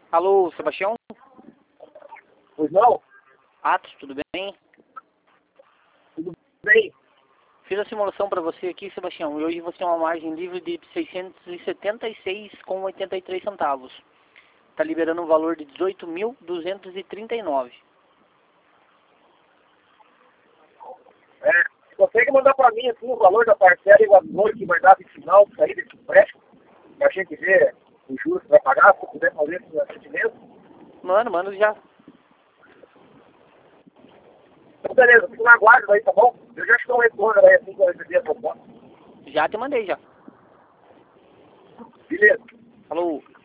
Alô, Sebastião? Pois não? Atos, tudo bem? Tudo bem? Fiz a simulação para você aqui, Sebastião, e hoje você tem uma margem livre de 676,83 centavos. Está liberando um valor de 18.239. Consegue mandar para mim assim, o valor da parcela e o valor que vai dar de final de saída desse empréstimo? Para a gente ver os juros que vai pagar, se puder fazer esse atendimento? Mano, já. Então, beleza, fico na guarda aí, tá bom? Eu já estou um retorno aí assim que eu receber a proposta. Já te mandei, já. Beleza. Falou.